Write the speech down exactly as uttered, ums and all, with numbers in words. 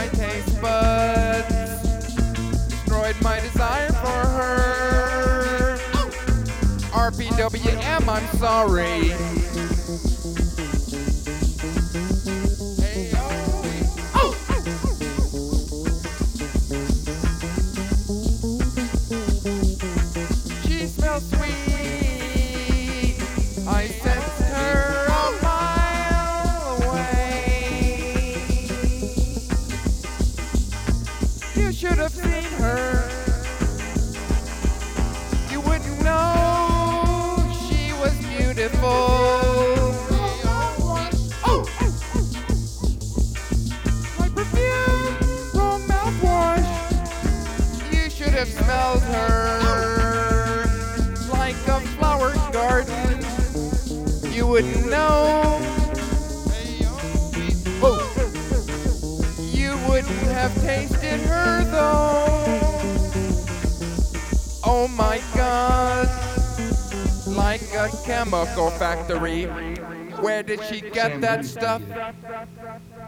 my taste buds, destroyed my desire for her. R P W M, I'm sorry. Hey, oh, oh. She smells sweet. I sensed her a mile away. You should have seen her. You wouldn't know she was beautiful. Oh! My perfume from mouthwash. You should have smelled her like a flower garden. You wouldn't know. Oh! You wouldn't have tasted her though. Oh my God, like a chemical factory. Where did she get that stuff?